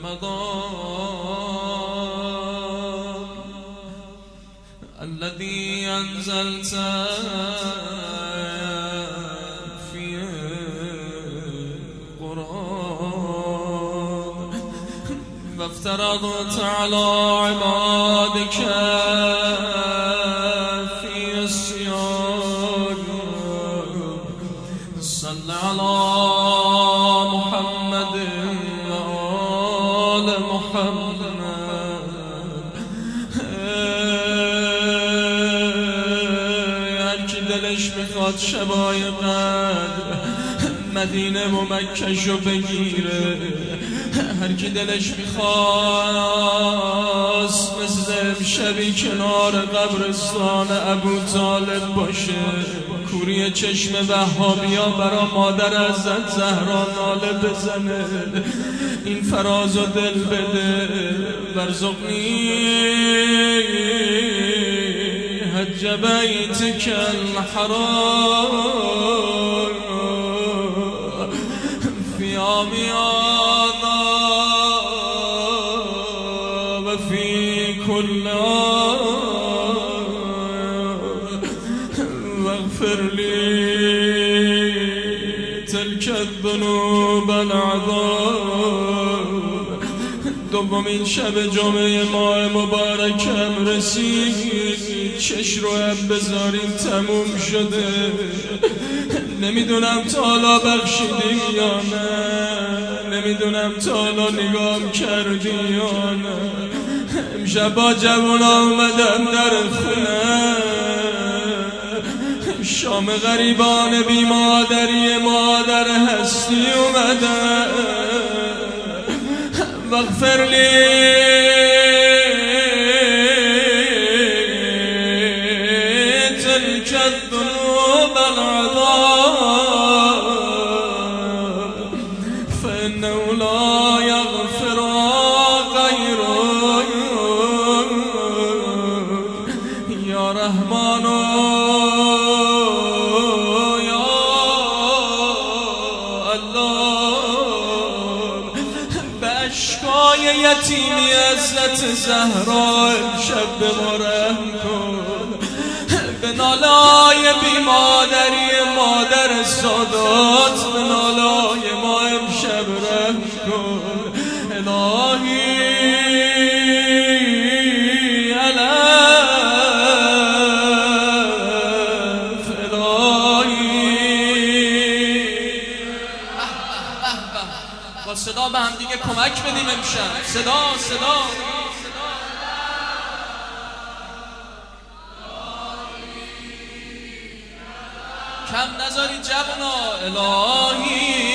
رمضان الذي أنزلت في القرآن وافترضت على عبادك في الصيام صل على محمد وآل محمد هرکی دلش میخواد شبای قدر مدینه و مکه‌شو بگیره، هرکی دلش میخواست مثل امشبی کنار قبرستان ابو طالب باشه، کوری چشم وهابیا برا مادر حضرت زهرا ناله بزنه، این فراز و دل بده ورزقنی حج بیتک الحرام فی عامیانا و فی کل واغفر لی تلك الذنوب العظام. دومین شب جمعه ماه مبارکم رسید، چش رو هم بذاریم تموم شده، نمیدونم تا حالا بخشیدیم یا نه، نمیدونم تا حالا نگام کردی یا نه. امشب با جوونا اومدم در خونه، شام غریبان بی مادری مادر هستی اومدم. واغفر لی تلك الذنوب العظام فإنه لا يغفر غيره يا رحمن يا الله. باشکای یتیمی حضرت زهرا امشب به ما رحم کن، به نالای بی مادری مادر سادات به نالای ما امشب رحم کن. الهی الف الهی. با صدا به هم دیگه کمک بدیم امشب، صدا کم نذارید جوونا. الهی